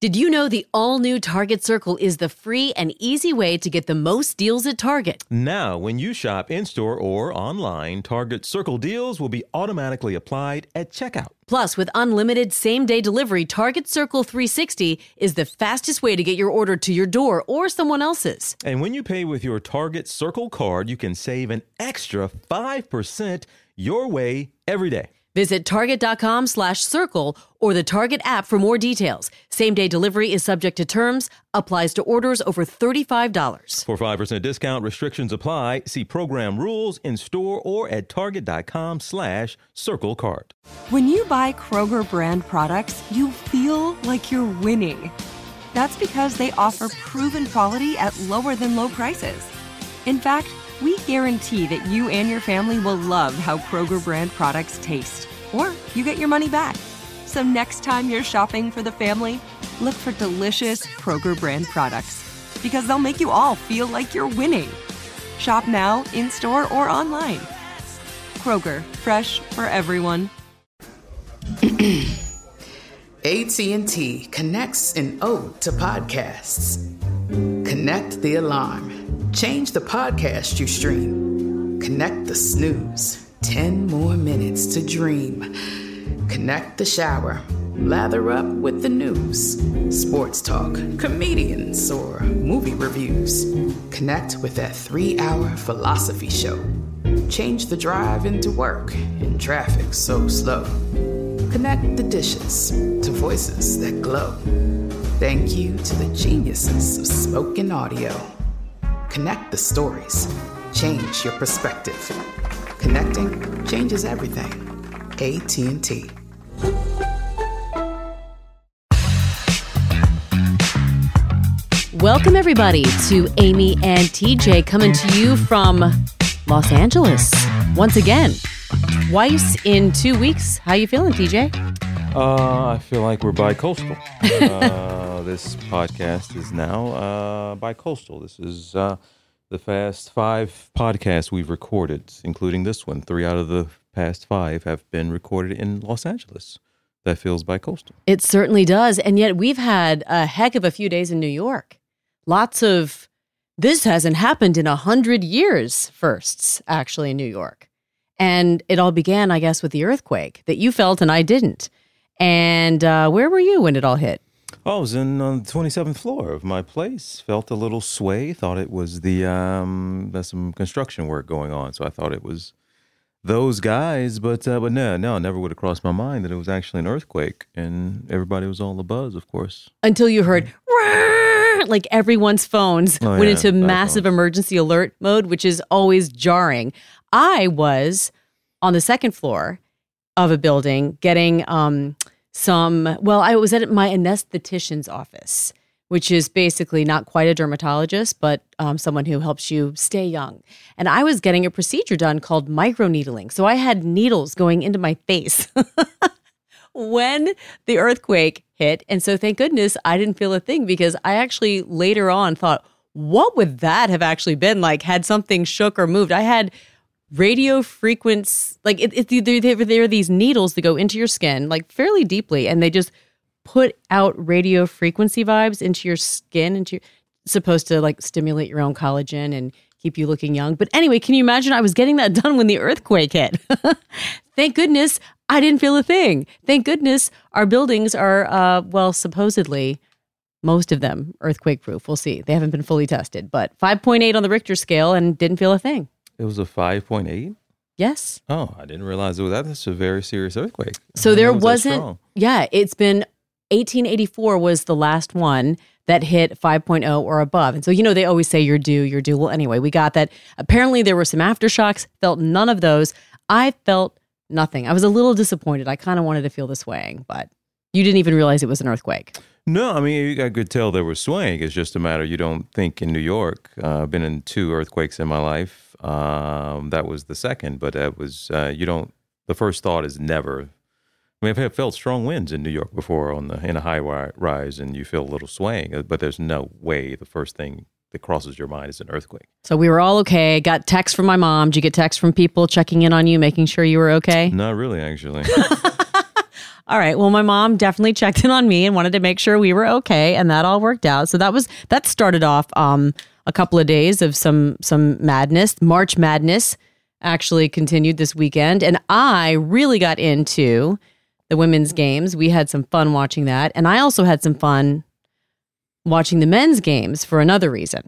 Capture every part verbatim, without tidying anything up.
Did you know the all-new Target Circle is the free and easy way to get the most deals at Target? Now, when you shop in-store or online, Target Circle deals will be automatically applied at checkout. Plus, with unlimited same-day delivery, Target Circle three sixty is the fastest way to get your order to your door or someone else's. And when you pay with your Target Circle card, you can save an extra five percent your way every day. Visit target.com slash circle or the Target app for more details. Same-day delivery is subject to terms, applies to orders over thirty-five dollars. For five percent discount, restrictions apply. See program rules in store or at target.com slash circle card. When you buy Kroger brand products, you feel like you're winning. That's because they offer proven quality at lower than low prices. In fact, we guarantee that you and your family will love how Kroger brand products taste, or you get your money back. So next time you're shopping for the family, look for delicious Kroger brand products, because they'll make you all feel like you're winning. Shop now, in-store, or online. Kroger, fresh for everyone. A T and T connects an ode to podcasts. Connect the alarm. Change the podcast you stream. Connect the snooze. Ten more minutes to dream. Connect the shower. Lather up with the news. Sports talk, comedians, or movie reviews. Connect with that three-hour philosophy show. Change the drive into work in traffic so slow. Connect the dishes to voices that glow. Thank you to the geniuses of spoken audio. Connect the stories. Change your perspective. Connecting changes everything. A T and T. Welcome, everybody, to Amy and T J coming to you from Los Angeles once again. Twice in two weeks. How you feeling, T J? Uh, I feel like we're bi-coastal. uh, this podcast is now uh, bi-coastal. This is uh, the past five podcasts we've recorded, including this one. Three out of the past five have been recorded in Los Angeles. That feels bi-coastal. It certainly does. And yet we've had a heck of a few days in New York. Lots of, this hasn't happened in a hundred years firsts, actually, in New York. And it all began, I guess, with the earthquake that you felt and I didn't. And uh, where were you when it all hit? Oh, I was in on the twenty-seventh floor of my place. Felt a little sway. Thought it was the, um, there's some construction work going on. So I thought it was those guys. But uh, but no, no, never would have crossed my mind that it was actually an earthquake. And everybody was all abuzz, of course. Until you heard, like everyone's phones oh, went yeah, into massive phones. emergency alert mode, which is always jarring. I was on the second floor of a building getting um, some, well, I was at my anesthetician's office, which is basically not quite a dermatologist, but um, someone who helps you stay young. And I was getting a procedure done called microneedling. So I had needles going into my face when the earthquake hit. And so thank goodness I didn't feel a thing, because I actually later on thought, what would that have actually been like had something shook or moved? I had radio frequency, like it, it, there, there are these needles that go into your skin like fairly deeply, and they just put out radio frequency vibes into your skin, into your, supposed to like stimulate your own collagen and keep you looking young. But anyway, can you imagine I was getting that done when the earthquake hit? Thank goodness I didn't feel a thing. Thank goodness our buildings are, uh, well, supposedly most of them earthquake proof. We'll see. They haven't been fully tested, but five point eight on the Richter scale and didn't feel a thing. It was a five point eight? Yes. Oh, I didn't realize it was that. That's a very serious earthquake. So there was wasn't, yeah, it's been, eighteen eighty-four was the last one that hit five point oh or above. And so, you know, they always say you're due, you're due. Well, anyway, we got that. Apparently there were some aftershocks, felt none of those. I felt nothing. I was a little disappointed. I kind of wanted to feel the swaying, but you didn't even realize it was an earthquake. No, I mean, I could tell there was swaying. It's just a matter, you don't think in New York. Uh, I've been in two earthquakes in my life. Um, that was the second, but that was, uh, you don't, the first thought is never, I mean, I've felt strong winds in New York before on the, in a high rise, and you feel a little swaying, but there's no way the first thing that crosses your mind is an earthquake. So we were all okay. Got texts from my mom. Did you get texts from people checking in on you, making sure you were okay? Not really, actually. All right. Well, my mom definitely checked in on me and wanted to make sure we were okay, and that all worked out. So that was that started off um, a couple of days of some some madness. March Madness actually continued this weekend, and I really got into the women's games. We had some fun watching that, and I also had some fun watching the men's games for another reason.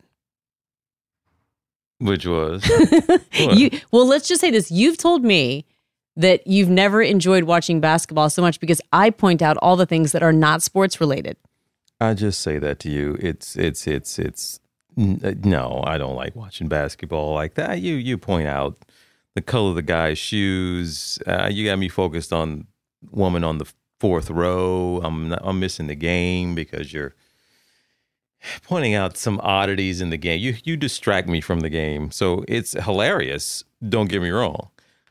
Which was? you, well, let's just say this. You've told me that you've never enjoyed watching basketball so much because I point out all the things that are not sports related. I just say that to you. It's, it's, it's, it's, no, I don't like watching basketball like that. You, you point out the color of the guy's shoes. Uh, you got me focused on woman on the fourth row. I'm not, I'm missing the game because you're pointing out some oddities in the game. You, you distract me from the game. So it's hilarious. Don't get me wrong.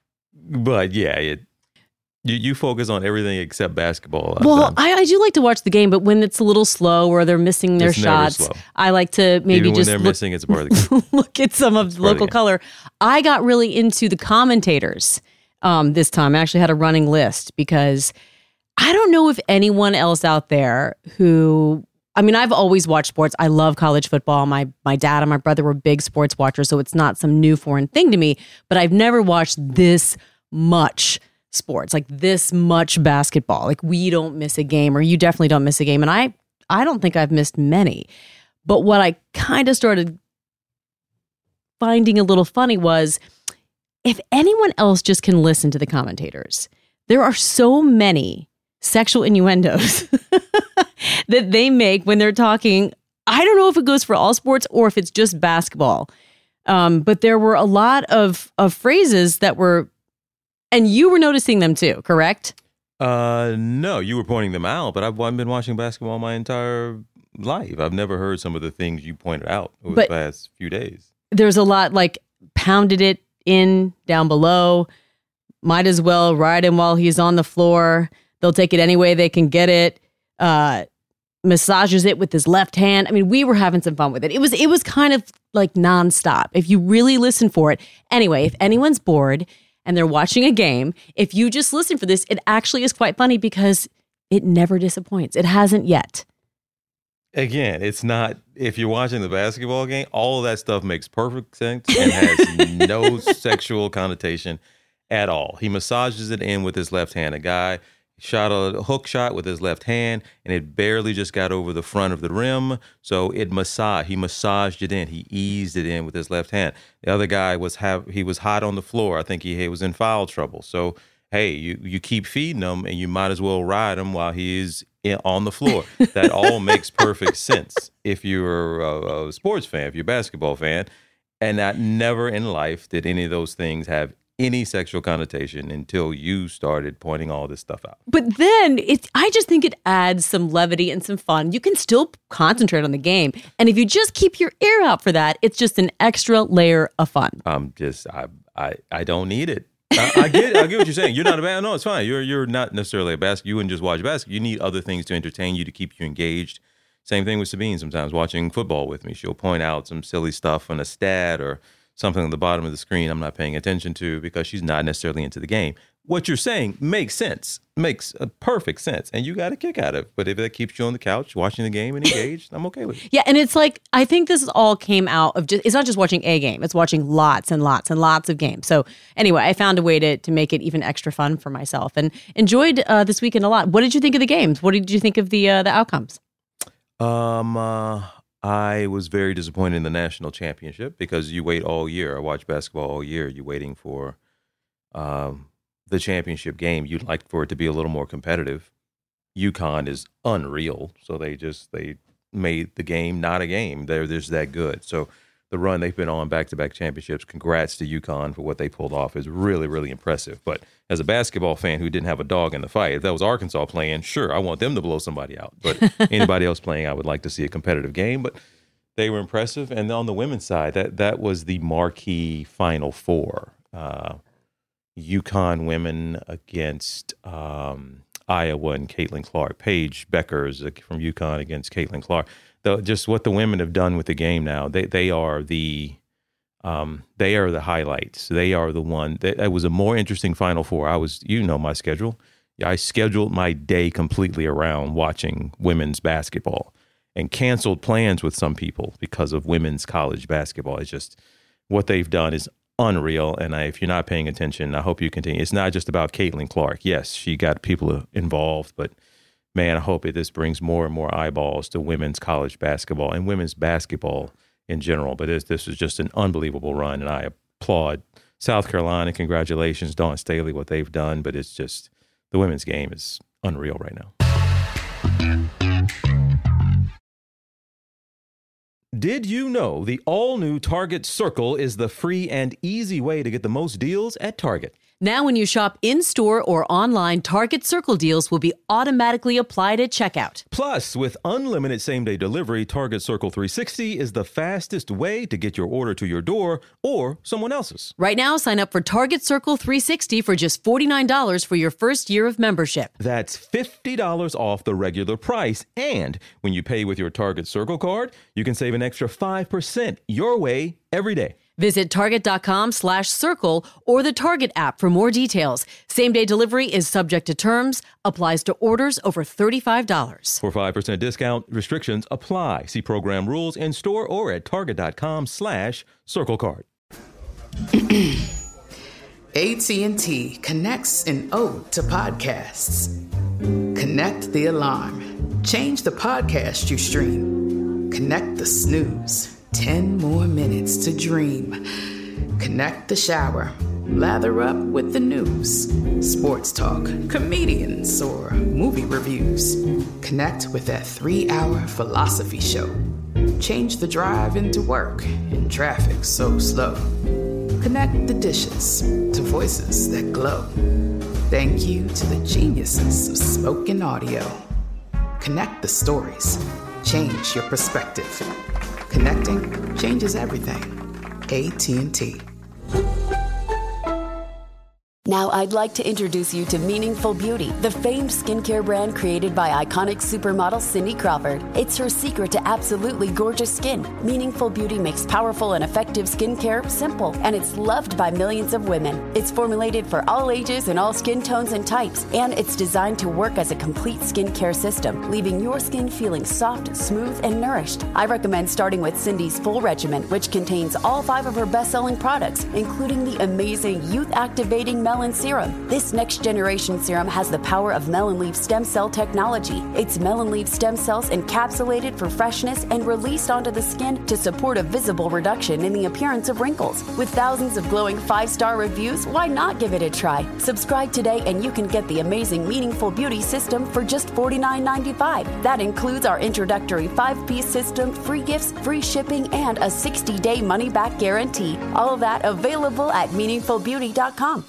But yeah, it you, you focus on everything except basketball. Well, I, I do like to watch the game, but when it's a little slow or they're missing their It's never shots, slow. I like to maybe Even when just they're look, missing, it's a part of the game. look at some of the part of the local game. color. I got really into the commentators um, this time. I actually had a running list because I don't know if anyone else out there who, I mean, I've always watched sports. I love college football. My my dad and my brother were big sports watchers, so it's not some new foreign thing to me, but I've never watched this much sports, like this much basketball. Like we don't miss a game, or you definitely don't miss a game. And I, I don't think I've missed many. But what I kind of started finding a little funny was if anyone else just can listen to the commentators, there are so many sexual innuendos that they make when they're talking. I don't know if it goes for all sports or if it's just basketball. Um, but there were a lot of, of phrases that were, and you were noticing them too, correct? Uh, no, you were pointing them out, but I've, I've been watching basketball my entire life. I've never heard some of the things you pointed out over But- the past few days. There's a lot like pounded it in down below. Might as well ride him while he's on the floor. They'll take it any way they can get it. Uh, massages it with his left hand. I mean, we were having some fun with it. It was it was kind of like nonstop if you really listen for it. Anyway, if anyone's bored and they're watching a game, if you just listen for this, it actually is quite funny because it never disappoints. It hasn't yet. Again, it's not, if you're watching the basketball game, all of that stuff makes perfect sense and has no sexual connotation at all. He massages it in with his left hand. A guy shot a hook shot with his left hand, and it barely just got over the front of the rim. So it massaged. He massaged it in. He eased it in with his left hand. The other guy was have he was hot on the floor. I think he, he was in foul trouble. So hey, you you keep feeding him, and you might as well ride him while he is in, on the floor. That all makes perfect sense if you're a, a sports fan, if you're a basketball fan, and that never in life did any of those things have any sexual connotation until you started pointing all this stuff out. But then it's, I just think it adds some levity and some fun. You can still concentrate on the game. And if you just keep your ear out for that, it's just an extra layer of fun. I'm just, I, I, I don't need it. I, I get it. I get what you're saying. You're not a bad. No, it's fine. You're, you're not necessarily a basket. You wouldn't just watch basketball. You need other things to entertain you, to keep you engaged. Same thing with Sabine sometimes watching football with me. She'll point out some silly stuff on a stat or something on the bottom of the screen I'm not paying attention to because she's not necessarily into the game. What you're saying makes sense, makes a perfect sense, and you got a kick out of it. But if that keeps you on the couch watching the game and engaged, I'm okay with it. Yeah, and it's like, I think this all came out of just, it's not just watching a game, it's watching lots and lots and lots of games. So anyway, I found a way to to make it even extra fun for myself and enjoyed uh, this weekend a lot. What did you think of the games? What did you think of the uh, the outcomes? Um, uh, I was very disappointed in the national championship because you wait all year. I watch basketball all year. You're waiting for um, the championship game. You'd like for it to be a little more competitive. UConn is unreal, so they just they made the game not a game. They're just that good. So the run they've been on back-to-back championships, congrats to UConn for what they pulled off, is really, really impressive. But as a basketball fan who didn't have a dog in the fight, if that was Arkansas playing, sure, I want them to blow somebody out. But anybody else playing, I would like to see a competitive game. But they were impressive. And on the women's side, that that was the marquee Final Four. Uh, UConn women against um, Iowa and Caitlin Clark. Paige Beckers from UConn against Caitlin Clark. The, just what the women have done with the game now, they they are the um, they are the highlights. They are the one that it was a more interesting Final Four. I was, you know, my schedule. I scheduled my day completely around watching women's basketball and canceled plans with some people because of women's college basketball. It's just what they've done is unreal. And I, if you're not paying attention, I hope you continue. It's not just about Caitlin Clark. Yes, she got people involved, but man, I hope it, this brings more and more eyeballs to women's college basketball and women's basketball in general. But this, this is just an unbelievable run, and I applaud South Carolina. Congratulations, Dawn Staley, what they've done. But it's just the women's game is unreal right now. Did you know the all-new Target Circle is the free and easy way to get the most deals at Target? Now when you shop in-store or online, Target Circle deals will be automatically applied at checkout. Plus, with unlimited same-day delivery, Target Circle three sixty is the fastest way to get your order to your door or someone else's. Right now, sign up for Target Circle three sixty for just forty-nine dollars for your first year of membership. That's fifty dollars off the regular price. And when you pay with your Target Circle card, you can save an extra five percent your way every day. Visit target.com slash circle or the Target app for more details. Same-day delivery is subject to terms, applies to orders over thirty-five dollars. For five percent discount, restrictions apply. See program rules in store or at target.com slash circle card. A T and T connects an ode to podcasts. Connect the alarm. Change the podcast you stream. Connect the snooze. Ten more minutes to dream. Connect the shower. Lather up with the news. Sports talk, comedians, or movie reviews. Connect with that three-hour philosophy show. Change the drive into work in traffic so slow. Connect the dishes to voices that glow. Thank you to the geniuses of spoken audio. Connect the stories. Change your perspective. Connecting changes everything. A T and T. Now I'd like to introduce you to Meaningful Beauty, the famed skincare brand created by iconic supermodel Cindy Crawford. It's her secret to absolutely gorgeous skin. Meaningful Beauty makes powerful and effective skincare simple, and it's loved by millions of women. It's formulated for all ages and all skin tones and types, and it's designed to work as a complete skincare system, leaving your skin feeling soft, smooth, and nourished. I recommend starting with Cindy's full regimen, which contains all five of her best-selling products, including the amazing youth-activating Melon Serum. This next generation serum has the power of melon leaf stem cell technology. It's melon leaf stem cells encapsulated for freshness and released onto the skin to support a visible reduction in the appearance of wrinkles. With thousands of glowing five-star reviews, why not give it a try? Subscribe today and you can get the amazing Meaningful Beauty system for just forty-nine ninety-five. That includes our introductory five-piece system, free gifts, free shipping, and a sixty-day money-back guarantee. All of that available at meaningful beauty dot com.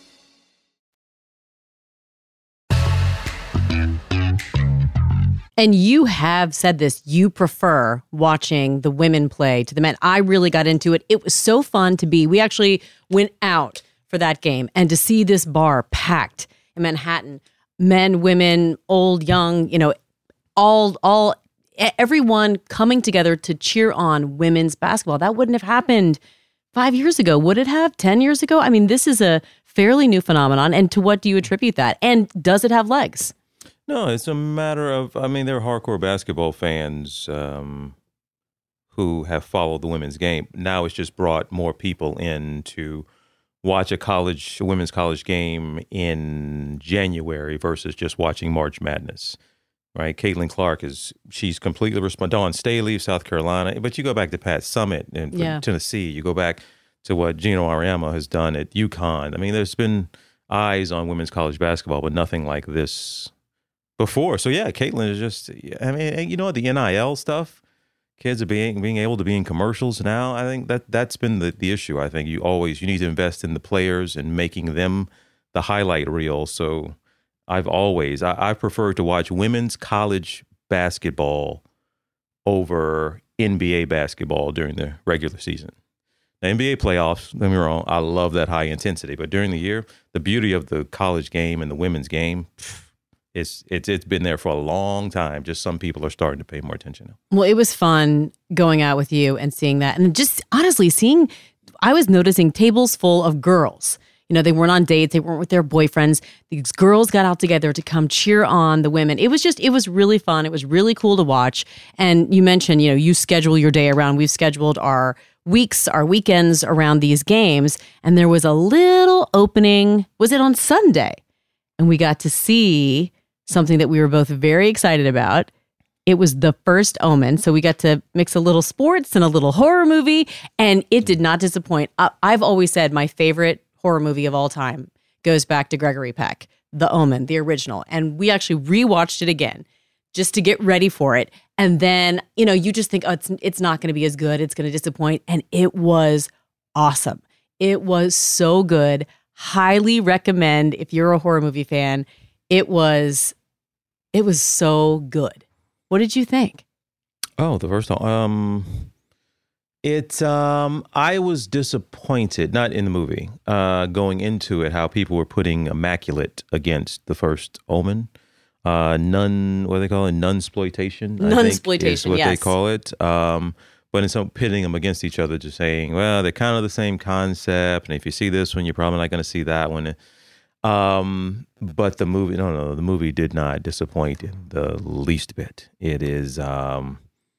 And you have said this, you prefer watching the women play to the men. I really got into it. It was so fun to be. We actually went out for that game and to see this bar packed in Manhattan. Men, women, old, young, you know, all, all, everyone coming together to cheer on women's basketball. That wouldn't have happened five years ago. Would it have? Ten years ago? I mean, this is a fairly new phenomenon. And to what do you attribute that? And does it have legs? No, it's a matter of, I mean, there are hardcore basketball fans um, who have followed the women's game. Now it's just brought more people in to watch a college, a women's college game in January versus just watching March Madness, right? Caitlin Clark is, she's completely responsible. Dawn Staley of South Carolina. But you go back to Pat Summitt in yeah. Tennessee. You go back to what Gino Auriemma has done at UConn. I mean, there's been eyes on women's college basketball, but nothing like this before. So yeah, Caitlin is just, I mean, you know, the N I L stuff, kids are being being able to be in commercials now. I think that that's been the, the issue. I think you always, you need to invest in the players and making them the highlight reel. So I've always, I, I prefer to watch women's college basketball over N B A basketball during the regular season. The N B A playoffs, don't get me wrong, I love that high intensity. But during the year, the beauty of the college game and the women's game, pff, It's it's it's been there for a long time. Just some people are starting to pay more attention now. Well, it was fun going out with you and seeing that. And just honestly seeing, I was noticing tables full of girls. You know, they weren't on dates. They weren't with their boyfriends. These girls got out together to come cheer on the women. It was just, it was really fun. It was really cool to watch. And you mentioned, you know, you schedule your day around. We've scheduled our weeks, our weekends around these games. And there was a little opening. Was it on Sunday? And we got to see something that we were both very excited about. It was The First Omen. So we got to mix a little sports and a little horror movie. And it did not disappoint. I- I've always said my favorite horror movie of all time goes back to Gregory Peck, The Omen, the original. And we actually rewatched it again just to get ready for it. And then, you know, you just think, oh, it's, it's not going to be as good. It's going to disappoint. And it was awesome. It was so good. Highly recommend if you're a horror movie fan. It was, it was so good. What did you think? Oh, the first time. Um, It, um, I was disappointed, not in the movie, uh, going into it, how people were putting Immaculate against The First Omen. Uh, nun, what do they call it? Nunsploitation, I think Nunsploitation, is what yes. they call it. Um, but instead of pitting them against each other, just saying, well, they're kind of the same concept. And if you see this one, you're probably not going to see that one. Um, but the movie, no, no, the movie did not disappoint in the least bit. It is, um,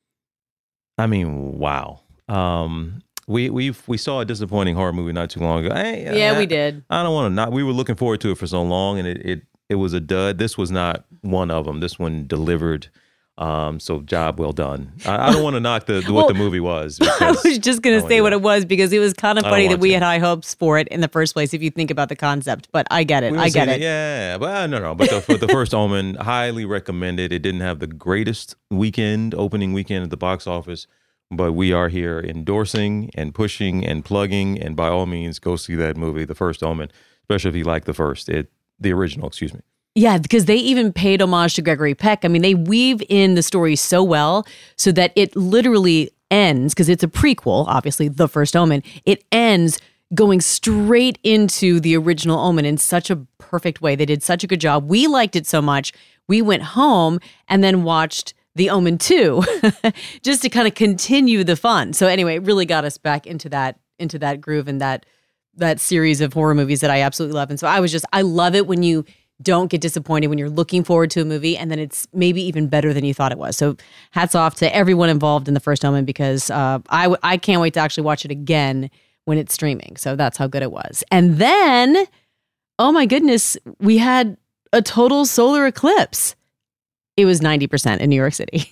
I mean, wow. Um, we we we saw a disappointing horror movie not too long ago. I, Yeah, I, we did. I don't want to not. We were looking forward to it for so long, and it it it was a dud. This was not one of them. This one delivered. Um, so job well done. I, I don't want to knock the what Well, the movie was. I was just going I to don't say do what that. it was because it was kind of I don't funny that want we to. had high hopes for it in the first place if you think about the concept. But I get it. We I were get saying it. that, yeah, but uh, no, no. But the, for the First Omen, highly recommended. It didn't have the greatest weekend, opening weekend at the box office, but we are here endorsing and pushing and plugging. And by all means, go see that movie, The First Omen, especially if you like the first, it the original. Excuse me. Yeah, because they even paid homage to Gregory Peck. I mean, they weave in the story so well so that it literally ends, because it's a prequel, obviously, The First Omen. It ends going straight into the original Omen in such a perfect way. They did such a good job. We liked it so much. We went home and then watched The Omen two just to kind of continue the fun. So anyway, it really got us back into that into that groove and that that series of horror movies that I absolutely love. And so I was just, I love it when you don't get disappointed when you're looking forward to a movie and then it's maybe even better than you thought it was. So hats off to everyone involved in The First Omen because uh, I, w- I can't wait to actually watch it again when it's streaming. So that's how good it was. And then, oh my goodness, we had a total solar eclipse. It was ninety percent in New York City.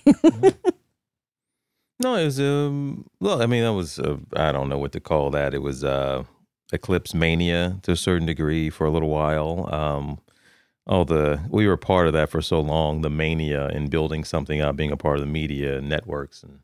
No, it was um. Well, I mean, that was uh, I don't know what to call that. It was uh, eclipse mania to a certain degree for a little while. Um, Oh, the we were part of that for so long, the mania in building something up, being a part of the media networks. And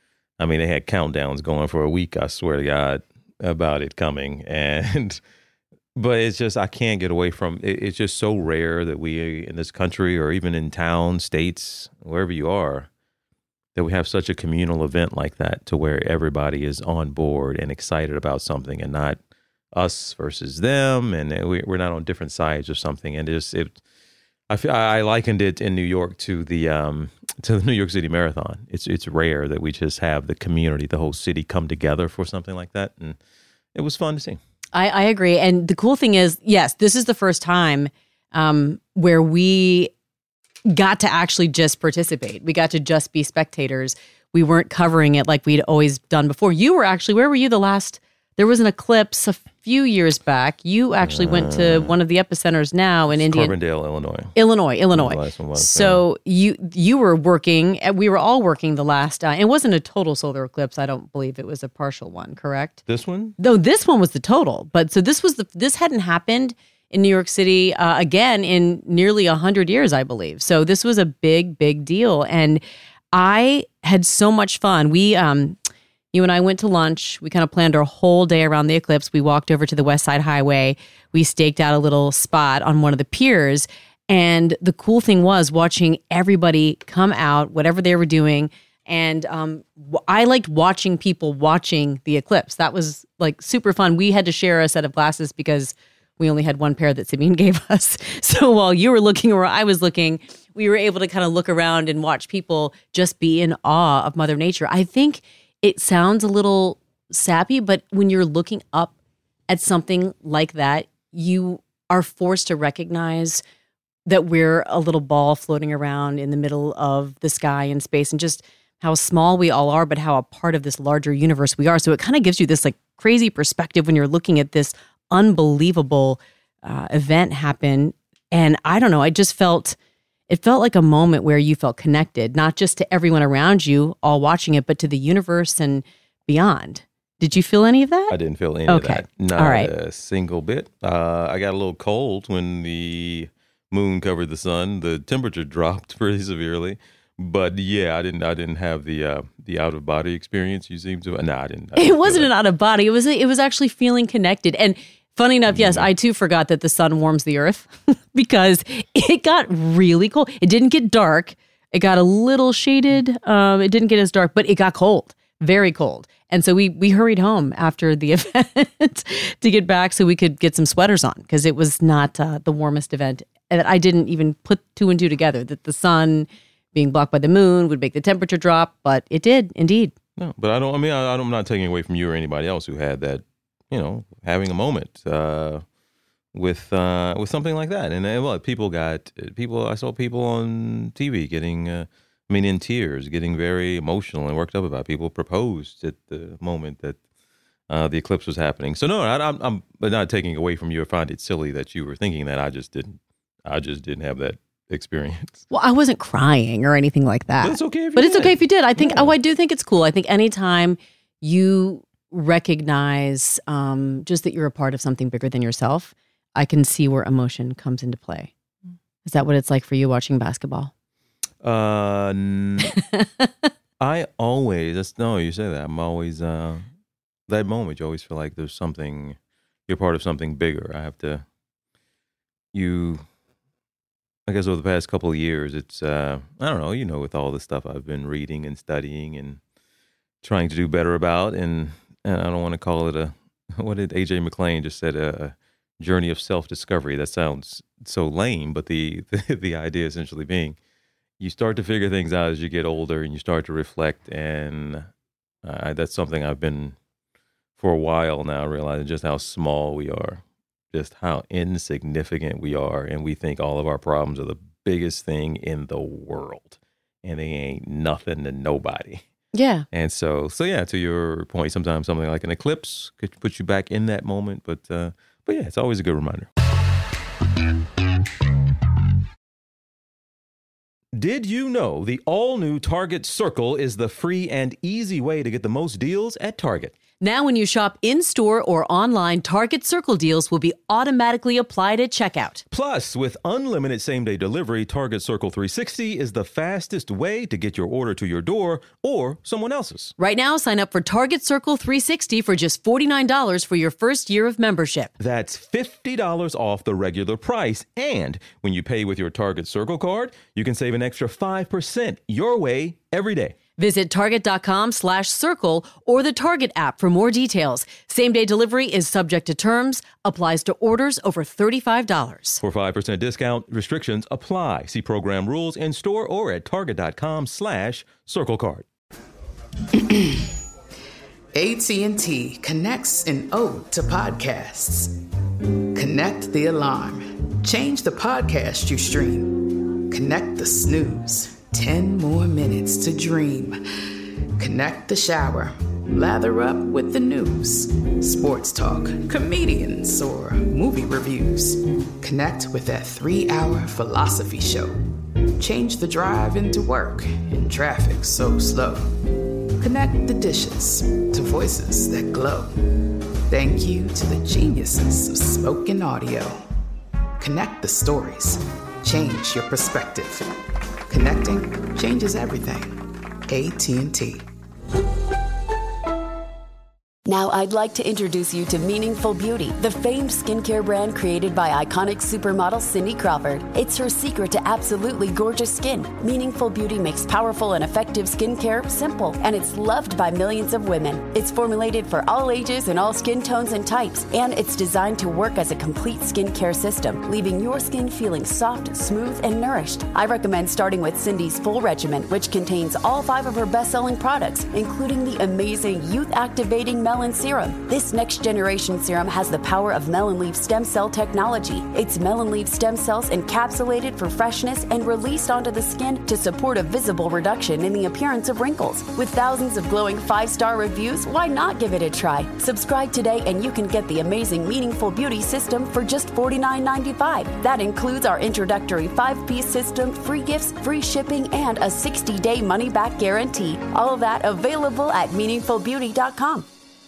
I mean, they had countdowns going for a week, I swear to God, about it coming. And but it's just, I can't get away from it. It's just so rare that we in this country or even in towns, states, wherever you are, that we have such a communal event like that to where everybody is on board and excited about something and not us versus them, and we, we're not on different sides or something. And it just it, I feel I likened it in New York to the um to the New York City Marathon. It's it's rare that we just have the community, the whole city, come together for something like that, and it was fun to see. I, I agree, and the cool thing is, yes, this is the first time um, where we got to actually just participate. We got to just be spectators. We weren't covering it like we'd always done before. You were actually, where were you the last? There was an eclipse a few years back. You actually uh, went to one of the epicenters now in Indiana. Carbondale, Illinois. Illinois, Illinois. Was, so yeah. you you were working, we were all working the last, uh, it wasn't a total solar eclipse. I don't believe it was a partial one, correct? This one? No, this one was the total. But so this was the, this hadn't happened in New York City uh, again in nearly a hundred years, I believe. So this was a big, big deal. And I had so much fun. We, um, You and I went to lunch. We kind of planned our whole day around the eclipse. We walked over to the West Side Highway. We staked out a little spot on one of the piers. And the cool thing was watching everybody come out, whatever they were doing. And um, I liked watching people watching the eclipse. That was like super fun. We had to share a set of glasses because we only had one pair that Sabine gave us. So while you were looking or I was looking, we were able to kind of look around and watch people just be in awe of Mother Nature. I think it sounds a little sappy, but when you're looking up at something like that, you are forced to recognize that we're a little ball floating around in the middle of the sky and space, and just how small we all are, but how a part of this larger universe we are. So it kind of gives you this like crazy perspective when you're looking at this unbelievable uh, event happen. And I don't know, I just felt, it felt like a moment where you felt connected, not just to everyone around you all watching it, but to the universe and beyond. Did you feel any of that? I didn't feel any okay. of that. Not all right. a single bit. Uh, I got a little cold when the moon covered the sun. The temperature dropped pretty severely. But yeah, I didn't. I didn't have the uh, the out of body experience you seem to. No, I didn't. I didn't it wasn't an out of body. It was. It was actually feeling connected. And funny enough, yes, I too forgot that the sun warms the earth because it got really cold. It didn't get dark. It got a little shaded. Um, it didn't get as dark, but it got cold, very cold. And so we we hurried home after the event to get back so we could get some sweaters on because it was not uh, the warmest event. And I didn't even put two and two together that the sun being blocked by the moon would make the temperature drop, but it did indeed. No, but I don't. I mean, I, I'm not taking away from you or anybody else who had that. You know, having a moment uh, with uh, with something like that, and uh, well, people got people. I saw people on T V getting, uh, I mean, in tears, getting very emotional and worked up about it. People proposed at the moment that uh, the eclipse was happening. So no, I, I'm, I'm but not taking away from you. I find it silly that you were thinking that. I just didn't. I just didn't have that experience. Well, I wasn't crying or anything like that. But it's okay if you But did. it's okay if you did. I think, Yeah. oh, I do think it's cool. I think anytime you recognize um, just that you're a part of something bigger than yourself, I can see where emotion comes into play. Is that what it's like for you watching basketball? Uh, n- I always, that's, no, you say that. I'm always, uh, that moment, you always feel like there's something, you're part of something bigger. I have to, you, I guess over the past couple of years, it's, uh, I don't know, you know, with all the stuff I've been reading and studying and trying to do better about, and, and I don't want to call it a, what did A J McClain just said, a journey of self-discovery. That sounds so lame, but the, the, the idea essentially being, you start to figure things out as you get older and you start to reflect. And uh, that's something I've been for a while now, realizing just how small we are, just how insignificant we are. And we think all of our problems are the biggest thing in the world, and they ain't nothing to nobody. Yeah. And so, so yeah, to your point, sometimes something like an eclipse could put you back in that moment. But, uh, but yeah, it's always a good reminder. Did you know the all-new Target Circle is the free and easy way to get the most deals at Target? Now when you shop in-store or online, Target Circle deals will be automatically applied at checkout. Plus, with unlimited same-day delivery, Target Circle three sixty is the fastest way to get your order to your door or someone else's. Right now, sign up for Target Circle three sixty for just forty-nine dollars for your first year of membership. That's fifty dollars off the regular price. And when you pay with your Target Circle card, you can save an extra five percent your way every day. Visit target.com slash circle or the Target app for more details. Same-day delivery is subject to terms, applies to orders over thirty-five dollars. For five percent discount, restrictions apply. See program rules in store or at target.com slash circle card. A T and T connects an ode to podcasts. Connect the alarm. Change the podcast you stream. Connect the snooze. Ten more minutes to dream. Connect the shower. Lather up with the news. Sports talk, comedians, or movie reviews. Connect with that three-hour philosophy show. Change the drive into work in traffic so slow. Connect the dishes to voices that glow. Thank you to the geniuses of spoken audio. Connect the stories. Change your perspective. Connecting changes everything. A T and T. Now I'd like to introduce you to Meaningful Beauty, the famed skincare brand created by iconic supermodel Cindy Crawford. It's her secret to absolutely gorgeous skin. Meaningful Beauty makes powerful and effective skincare simple, and it's loved by millions of women. It's formulated for all ages and all skin tones and types, and it's designed to work as a complete skincare system, leaving your skin feeling soft, smooth, and nourished. I recommend starting with Cindy's full regimen, which contains all five of her best-selling products, including the amazing youth-activating melanin Melon Serum. This next generation serum has the power of melon leaf stem cell technology. It's melon leaf stem cells encapsulated for freshness and released onto the skin to support a visible reduction in the appearance of wrinkles. With thousands of glowing five-star reviews, why not give it a try? Subscribe today and you can get the amazing Meaningful Beauty system for just forty-nine ninety-five. That includes our introductory five-piece system, free gifts, free shipping, and a sixty-day money-back guarantee. All of that available at meaningful beauty dot com.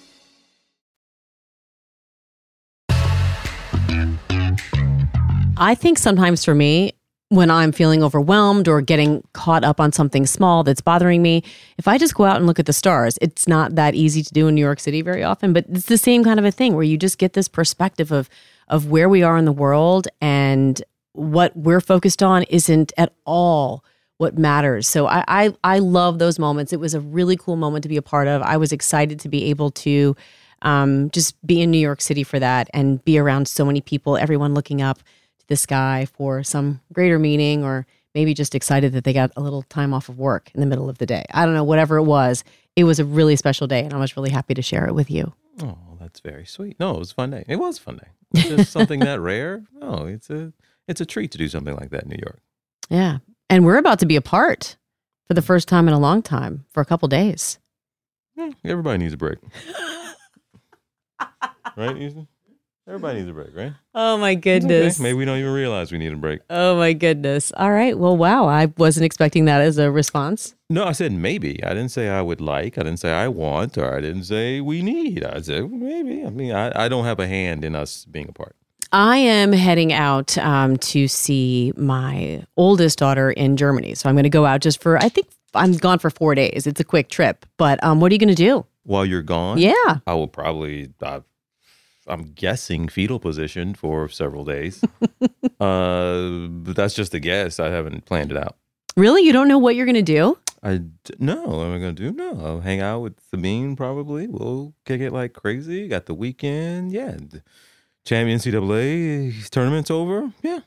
I think sometimes for me, when I'm feeling overwhelmed or getting caught up on something small that's bothering me, if I just go out and look at the stars, it's not that easy to do in New York City very often, but it's the same kind of a thing where you just get this perspective of of where we are in the world, and what we're focused on isn't at all what matters. So I, I I love those moments. It was a really cool moment to be a part of. I was excited to be able to um, just be in New York City for that and be around so many people, everyone looking up to the sky for some greater meaning, or maybe just excited that they got a little time off of work in the middle of the day. I don't know, whatever it was. It was a really special day, and I was really happy to share it with you. Oh, that's very sweet. No, it was a fun day. It was a fun day. It's just something that rare. No, it's a it's a treat to do something like that in New York. Yeah. And we're about to be apart for the first time in a long time for a couple days. Yeah, everybody needs a break. Right, Ethan? Everybody needs a break, right? Oh, my goodness. Okay. Maybe we don't even realize we need a break. Oh, my goodness. All right. Well, wow. I wasn't expecting that as a response. No, I said maybe. I didn't say I would like. I didn't say I want, or I didn't say we need. I said maybe. I mean, I, I don't have a hand in us being apart. I am heading out um, to see my oldest daughter in Germany. So I'm going to go out just for, I think I'm gone for four days. It's a quick trip. But um, what are you going to do? While you're gone? Yeah. I will probably, uh, I'm guessing, fetal position for several days. uh, but that's just a guess. I haven't planned it out. Really? You don't know what you're going to do? I, d- no, what am I going to do? No, I'll hang out with Sabine probably. We'll kick it like crazy. Got the weekend. Yeah. Champion N C double A tournament's over. Yeah.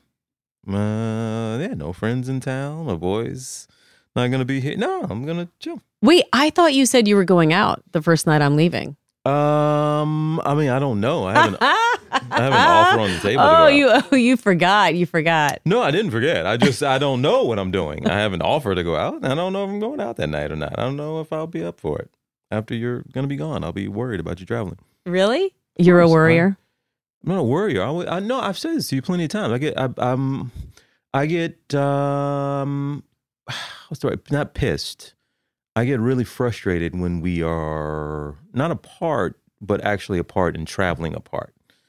Uh, yeah, no friends in town. My boys not going to be here. No, I'm going to chill. Wait, I thought you said you were going out the first night I'm leaving. Um, I mean, I don't know. I haven't. I have an offer on the table. Oh, to go you out. oh, you forgot. You forgot. No, I didn't forget. I just I don't know what I'm doing. I have an offer to go out. I don't know if I'm going out that night or not. I don't know if I'll be up for it. After you're gonna be gone, I'll be worried about you traveling. Really? You're a worrier? I'm not a worrier. I, I know I've said this to you plenty of times. I get I, I'm I get um what's the right? Not pissed. I get really frustrated when we are not apart, but actually apart and traveling apart.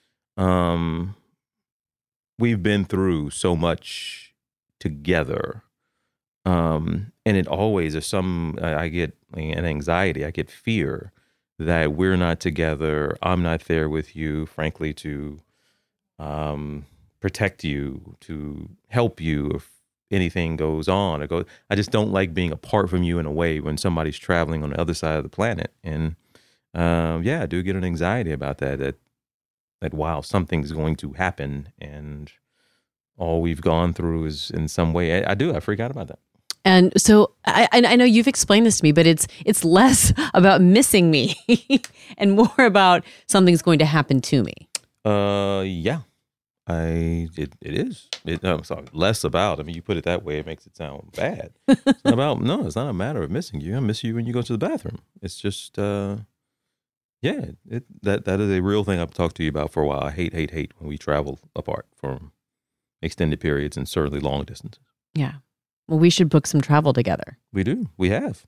Um, we've been through so much together, um, and it always is some. I get an anxiety. I get fear that we're not together. I'm not there with you, frankly, to um, protect you, to help you if anything goes on or goes. I just don't like being apart from you in a way when somebody's traveling on the other side of the planet. And um, yeah, I do get an anxiety about that, that, that wow, something's going to happen and all we've gone through is in some way. I, I do. I freak out about that. And so I, I know you've explained this to me, but it's it's less about missing me and more about something's going to happen to me. Uh, yeah, I it it is. It, I'm sorry, less about. I mean, you put it that way, it makes it sound bad. It's not about. No, it's not a matter of missing you. I miss you when you go to the bathroom. It's just, uh, yeah, it that that is a real thing I've talked to you about for a while. I hate, hate, hate when we travel apart for extended periods and certainly long distances. Yeah. Well, we should book some travel together. We do. We have.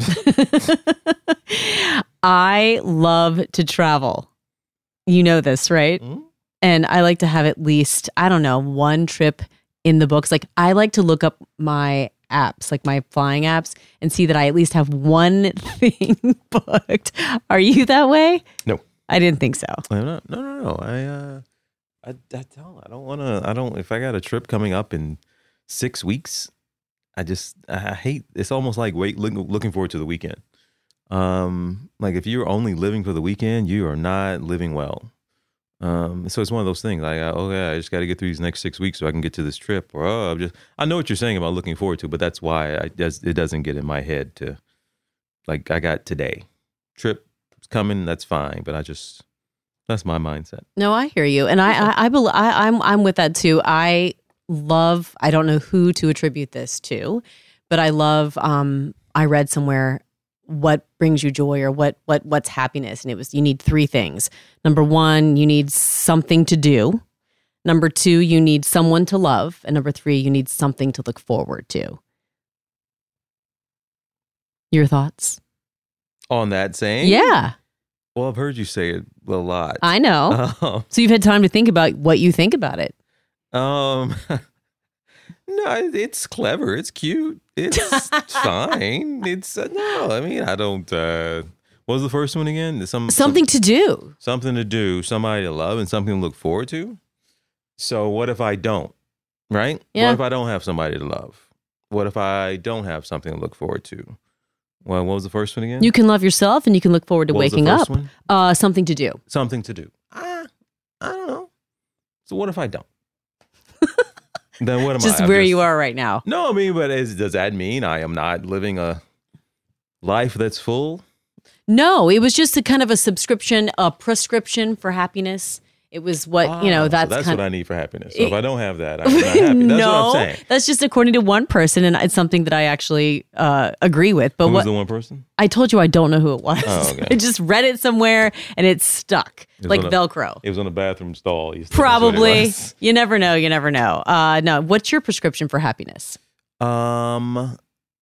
I love to travel. You know this, right? Mm-hmm. And I like to have at least, I don't know, one trip in the books. Like I like to look up my apps, like my flying apps, and see that I at least have one thing booked. Are you that way? No. I didn't think so. I'm not. No, no, no. I, uh, I, I don't, I don't want to, I don't, if I got a trip coming up in six weeks, I just, I hate, it's almost like wait, look, looking forward to the weekend. Um, like if you're only living for the weekend, you are not living well. Um, so it's one of those things like, oh yeah, I just got to get through these next six weeks so I can get to this trip. Or, oh, I'm just, I know what you're saying about looking forward to, but that's why I, it doesn't get in my head to, like, I got today. Trip coming, that's fine. But I just, that's my mindset. No, I hear you. And I, I, I, bel I I'm, I'm with that too. I love, I don't know who to attribute this to, but I love, um, I read somewhere, what brings you joy or what, what, what's happiness? And it was, you need three things. Number one, you need something to do. Number two, you need someone to love. And number three, you need something to look forward to. Your thoughts? On that saying? Yeah. Well, I've heard you say it a lot. I know. Um, So you've had time to think about what you think about it. um no, it's clever. It's cute. It's fine. It's uh, no, I mean, I don't uh what was the first one again? Some Something some, to do. something to do, somebody to love and something to look forward to. So what if I don't? Right? Yeah. What if I don't have somebody to love? What if I don't have something to look forward to? Well, what was the first one again? You can love yourself and you can look forward to What was the waking first up. one? Uh, something to do. Something to do. Ah, I don't know. So what if I don't? Then what am Just I? I'm where you are right now. No, I mean, but is, does that mean I am not living a life that's full? No, it was just a kind of a subscription, a prescription for happiness. It was what, you know, Ah, so that's, that's kind what of, I need for happiness. So if I don't have that, I'm not happy. That's no, what I'm saying. that's just according to one person, and it's something that I actually uh, agree with. But Who what was the one person? I told you, I don't know who it was. Oh, okay. I just read it somewhere, and it stuck It was like on a- Velcro. It was on a bathroom stall. You said that's what it Probably. was. You never know. You never know. Uh, no, what's your prescription for happiness? Um,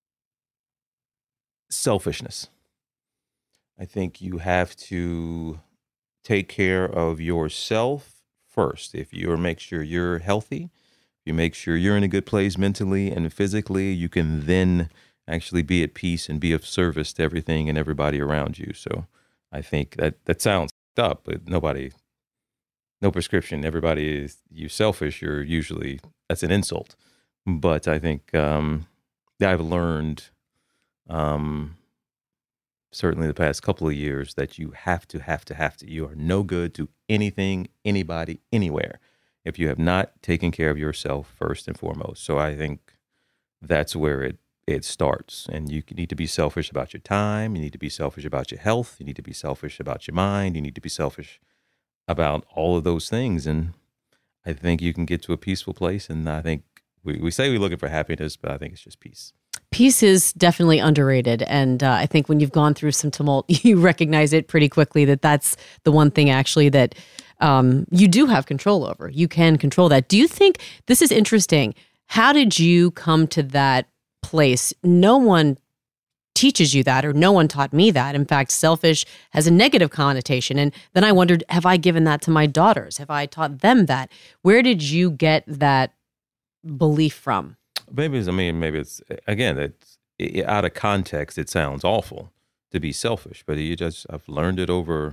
selfishness. I think you have to take care of yourself first. If you make sure you're healthy, you make sure you're in a good place mentally and physically, you can then actually be at peace and be of service to everything and everybody around you. So I think that that sounds up, but nobody, no prescription. Everybody is, you selfish, you're usually, that's an insult. But I think um, I've learned, um, certainly the past couple of years, that you have to, have to, have to, you are no good to anything, anybody, anywhere, if you have not taken care of yourself first and foremost. So I think that's where it, it starts. And you need to be selfish about your time. You need to be selfish about your health. You need to be selfish about your mind. You need to be selfish about all of those things. And I think you can get to a peaceful place. And I think we, we say we're looking for happiness, but I think it's just peace. Peace is definitely underrated. And uh, I think when you've gone through some tumult, you recognize it pretty quickly that that's the one thing actually that um, you do have control over. You can control that. Do you think, this is interesting, how did you come to that place? No one teaches you that, or no one taught me that. In fact, selfish has a negative connotation. And then I wondered, have I given that to my daughters? Have I taught them that? Where did you get that belief from? Maybe it's, I mean, maybe it's, again, it's it, out of context, it sounds awful to be selfish, but you just, I've learned it over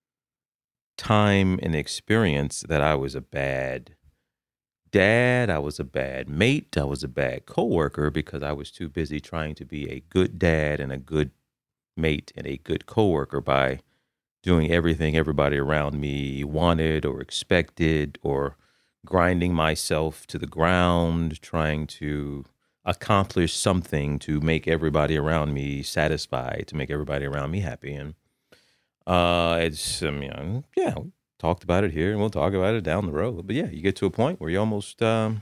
time and experience that I was a bad dad, I was a bad mate, I was a bad coworker because I was too busy trying to be a good dad and a good mate and a good coworker by doing everything everybody around me wanted or expected, or grinding myself to the ground, trying to accomplish something to make everybody around me satisfied, to make everybody around me happy. And uh, it's, I mean, yeah, we talked about it here and we'll talk about it down the road. But yeah, you get to a point where you almost, um,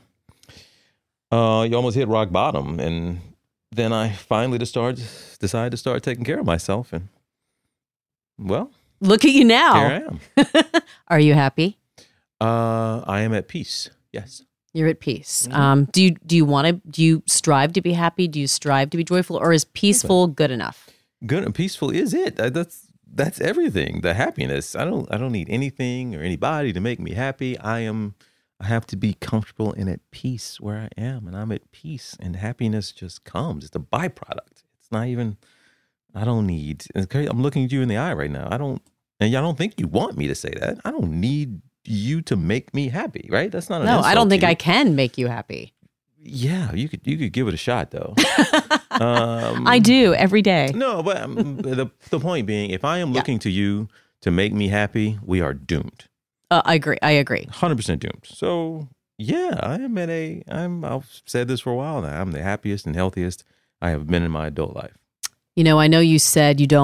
uh, you almost hit rock bottom. And then I finally just started, decided to start taking care of myself. And well, Look at you now. here I am. Are you happy? Uh, I am at peace. Yes. You're at peace. Mhm. Um, do you do you want to? Do you strive to be happy? Do you strive to be joyful, or is peaceful good enough? Good and peaceful is it. Uh, That's that's everything. The happiness. I don't I don't need anything or anybody to make me happy. I am. I have to be comfortable and at peace where I am, and I'm at peace. And happiness just comes. It's a byproduct. It's not even. I don't need. It's crazy. I'm looking at you in the eye right now. I don't. And I don't think you want me to say that. I don't need you to make me happy, right? That's not an No, I insult don't to think you. I can make you happy. Yeah, you could you could give it a shot though. um, I do every day. No, but um, the the point being, if I am Yeah. looking to you to make me happy, we are doomed. Uh, I agree. I agree. one hundred percent doomed. So yeah, I am at a. I'm. I've said this for a while now. I'm the happiest and healthiest I have been in my adult life. You know, I know you said you don't.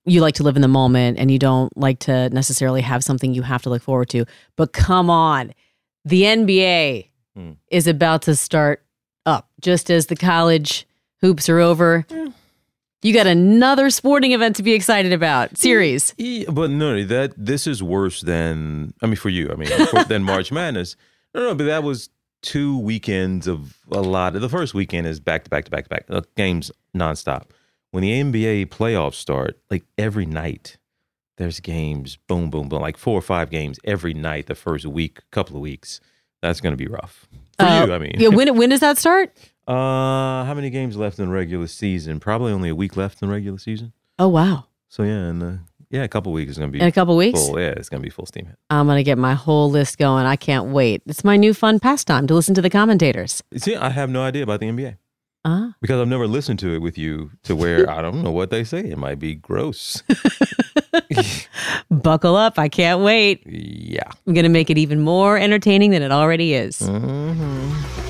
you like to live in the moment and you don't like to necessarily have something you have to look forward to. But come on, the N B A hmm. is about to start up just as the college hoops are over. Mm. You got another sporting event to be excited about. Series. Yeah, but no, that this is worse than, I mean, for you, I mean, for, than March Madness. No, no, but that was two weekends of a lot. The first weekend is back to back to back to back. Uh, games nonstop. When the N B A playoffs start, like every night, there's games, boom, boom, boom, like four or five games every night the first week, couple of weeks. That's going to be rough. For uh, you, I mean. Yeah, when, when does that start? Uh, how many games left in regular season? Probably only a week left in regular season. Oh, wow. So, yeah, and uh, yeah, a couple weeks is going to be in a couple weeks? Full, yeah, it's going to be full steam ahead. I'm going to get my whole list going. I can't wait. It's my new fun pastime to listen to the commentators. See, I have no idea about the N B A. Uh-huh. Because I've never listened to it with you to where I don't know what they say. It might be gross. Buckle up. I can't wait. Yeah. I'm going to make it even more entertaining than it already is. Mm-hmm.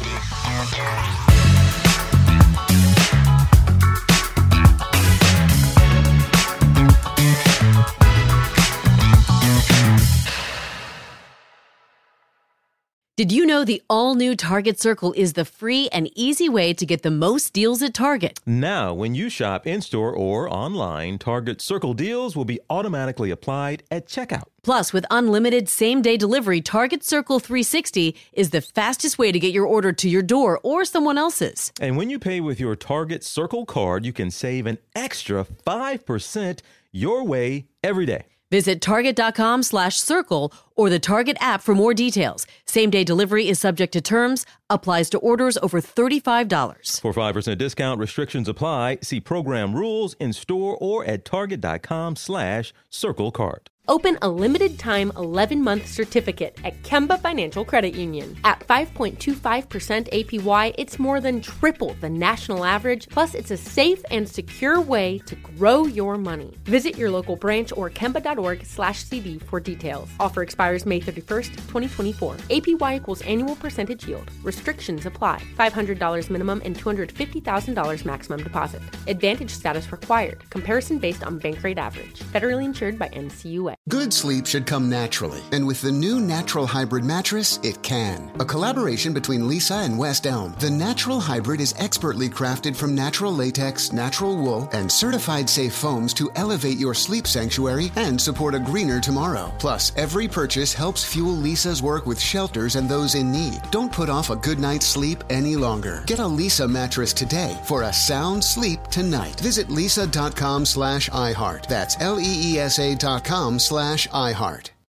Did you know the all-new Target Circle is the free and easy way to get the most deals at Target? Now, when you shop in-store or online, Target Circle deals will be automatically applied at checkout. Plus, with unlimited same-day delivery, Target Circle three sixty is the fastest way to get your order to your door or someone else's. And when you pay with your Target Circle card, you can save an extra five percent your way every day. Visit target.com slash circle or the Target app for more details. Same-day delivery is subject to terms, applies to orders over thirty-five dollars. For five percent discount, restrictions apply. See program rules in store or at target.com slash circle card. Open a limited-time eleven-month certificate at Kemba Financial Credit Union. At five point two five percent A P Y, it's more than triple the national average, plus it's a safe and secure way to grow your money. Visit your local branch or kemba.org slash CD for details. Offer expires May thirty-first, twenty twenty-four. A P Y equals annual percentage yield. Restrictions apply. five hundred dollars minimum and two hundred fifty thousand dollars maximum deposit. Advantage status required. Comparison based on bank rate average. Federally insured by N C U A. Good sleep should come naturally, and with the new Natural Hybrid mattress, it can. A collaboration between Lisa and West Elm, the Natural Hybrid is expertly crafted from natural latex, natural wool, and certified safe foams to elevate your sleep sanctuary and support a greener tomorrow. Plus, every purchase helps fuel Lisa's work with shelters and those in need. Don't put off a good night's sleep any longer. Get a Lisa mattress today for a sound sleep tonight. Visit lisa.com slash iHeart. That's L E E S A dot com slash iHeart.